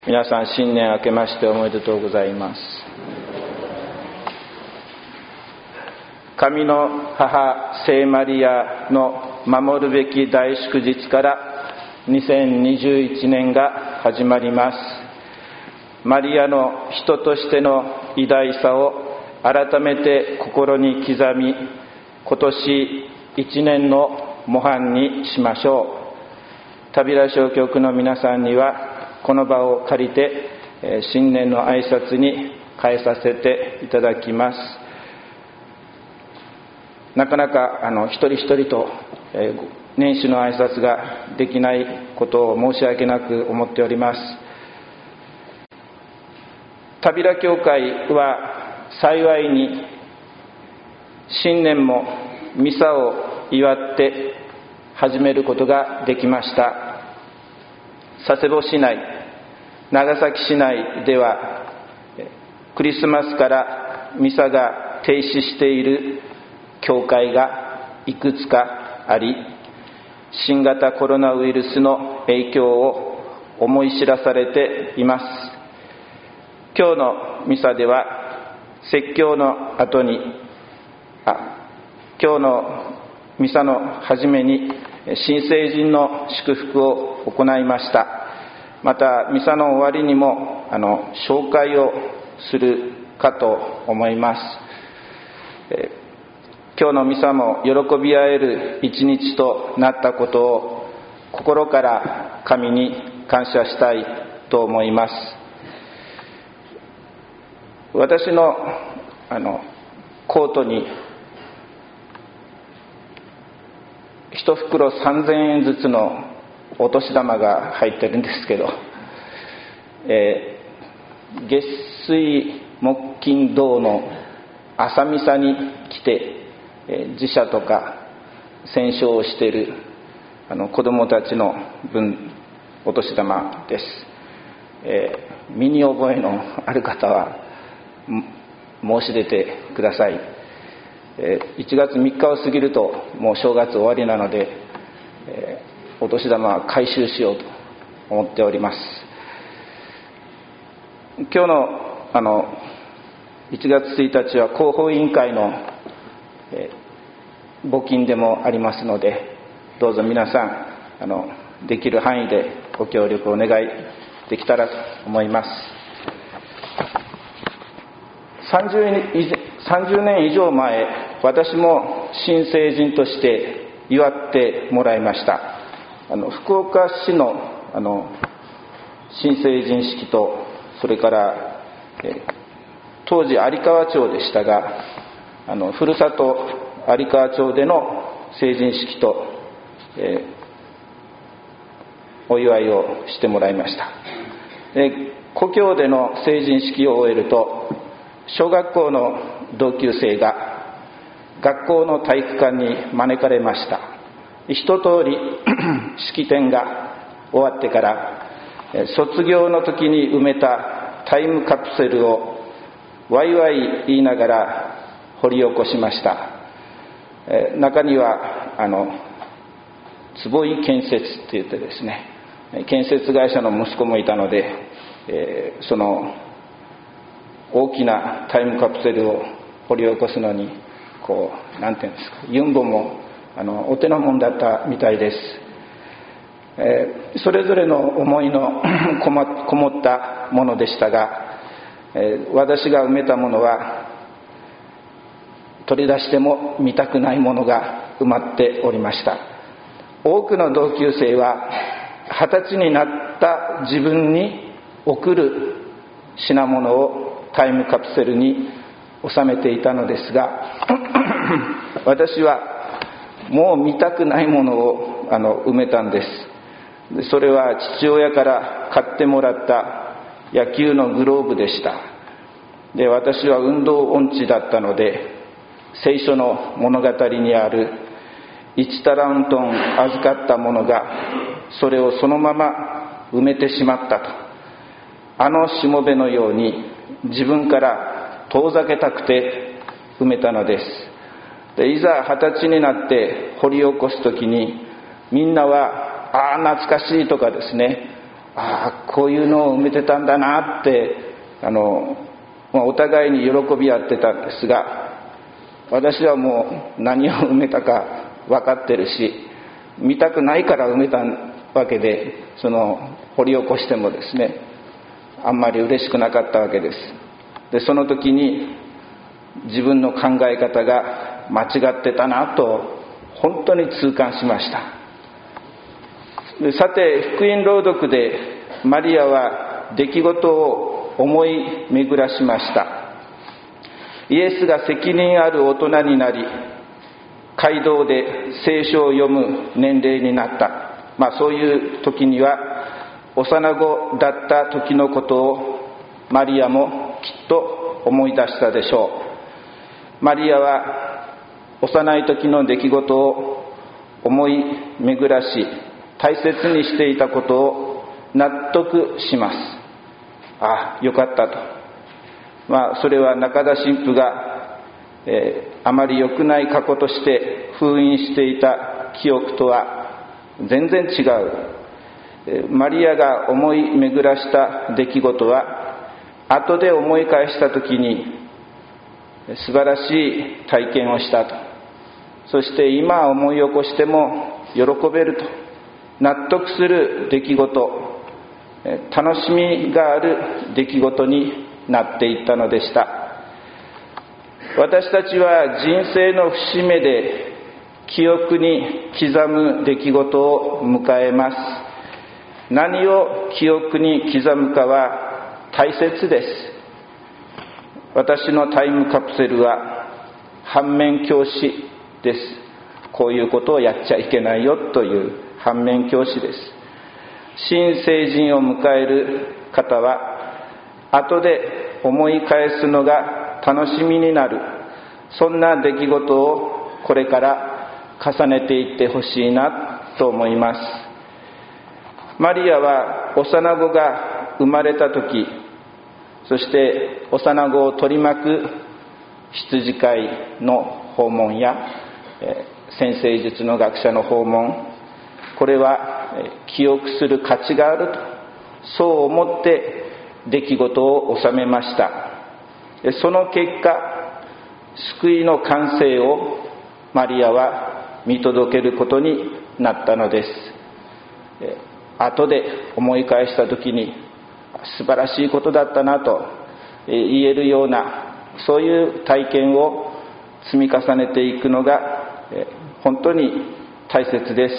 皆さん新年明けましておめでとうございます。神の母聖マリアの守るべき大祝日から2021年が始まります。マリアの人としての偉大さを改めて心に刻み、今年1年の模範にしましょう。田平小局の皆さんにはこの場を借りて新年の挨拶に変えさせていただきます。なかなか一人一人と年始の挨拶ができないことを申し訳なく思っております。田平教会は幸いに新年もミサを祝って始めることができました。佐世保市内、長崎市内ではクリスマスからミサが停止している教会がいくつかあり、新型コロナウイルスの影響を思い知らされています。今日のミサでは説教の後に今日のミサの初めに新成人の祝福を行いました。またミサの終わりにも紹介をするかと思います。今日のミサも喜び合える一日となったことを心から神に感謝したいと思います。私のコートに一袋3000円ずつのお年玉が入ってるんですけど、月水木金土の朝ミサに来て自社とか戦勝をしている子どもたちの分お年玉です。身に覚えのある方は申し出てください。1月3日を過ぎるともう正月終わりなので、お年玉は回収しようと思っております。今日の1月1日は広報委員会の募金でもありますので、どうぞ皆さんできる範囲でご協力をお願いできたらと思います。30年以上前、私も新成人として祝ってもらいました。福岡市の新成人式と、それから当時有川町でしたがふるさと有川町での成人式と、お祝いをしてもらいました。故郷での成人式を終えると、小学校の同級生が学校の体育館に招かれました。一通り式典が終わってから卒業の時に埋めたタイムカプセルをワイワイ言いながら掘り起こしました。中には坪井建設って言ってですね、建設会社の息子もいたので、その大きなタイムカプセルを掘り起こすのになんていうんですか、ユンボもお手のもんだったみたいです。それぞれの思いのこもったものでしたが、私が埋めたものは取り出しても見たくないものが埋まっておりました。多くの同級生は20歳になった自分に贈る品物をタイムカプセルに収めていたのですが私はもう見たくないものを埋めたんです。それは父親から買ってもらった野球のグローブでした。で、私は運動音痴だったので、聖書の物語にある1タラントン預かったものがそれをそのまま埋めてしまったと、しもべのように自分から遠ざけたくて埋めたのです。で、いざ20歳になって掘り起こすときに、みんなは懐かしいとかですね、 こういうのを埋めてたんだなってお互いに喜び合ってたんですが、私はもう何を埋めたか分かってるし、見たくないから埋めたわけで、掘り起こしてもですね、あんまり嬉しくなかったわけです。でその時に自分の考え方が間違ってたなと本当に痛感しました。でさて、福音朗読でマリアは出来事を思い巡らしました。イエスが責任ある大人になり、街道で聖書を読む年齢になった、そういう時には幼子だった時のことをマリアもきっと思い出したでしょう。マリアは幼い時の出来事を思い巡らし、大切にしていたことを納得します。よかったと。それは中田神父が、あまり良くない過去として封印していた記憶とは全然違う。マリアが思い巡らした出来事は後で思い返した時に素晴らしい体験をしたと。そして今思い起こしても喜べると、納得する出来事、楽しみがある出来事になっていったのでした。私たちは人生の節目で記憶に刻む出来事を迎えます。何を記憶に刻むかは大切です。私のタイムカプセルは反面教師です。こういうことをやっちゃいけないよという反面教師です。新成人を迎える方は後で思い返すのが楽しみになる、そんな出来事をこれから重ねていってほしいなと思います。マリアは幼子が生まれた時、そして幼子を取り巻く羊飼いの訪問や占星術の学者の訪問、これは記憶する価値があると、そう思って出来事を収めました。その結果、救いの完成をマリアは見届けることになったのです。後で思い返した時に素晴らしいことだったなと言えるような、そういう体験を積み重ねていくのが本当に大切です。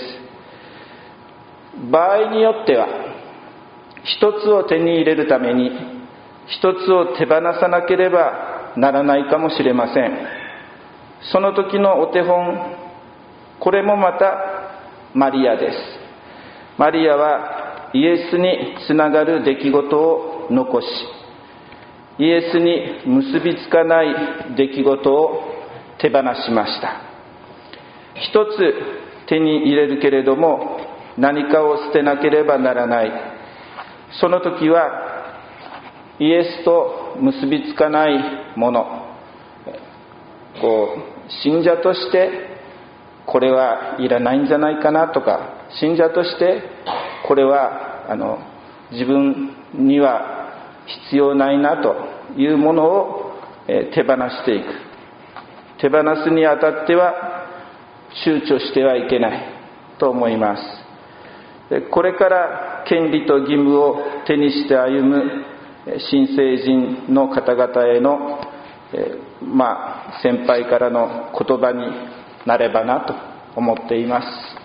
場合によっては一つを手に入れるために一つを手放さなければならないかもしれません。その時のお手本、これもまたマリアです。マリアはイエスにつながる出来事を残し、イエスに結びつかない出来事を手放しました。一つ手に入れるけれども何かを捨てなければならない。その時はイエスと結びつかないもの、信者としてこれはいらないんじゃないかなとか、信者としてこれは自分には必要ないなというものを手放していく。手放すにあたっては躊躇してはいけないと思います。これから権利と義務を手にして歩む新成人の方々への、先輩からの言葉になればなと思っています。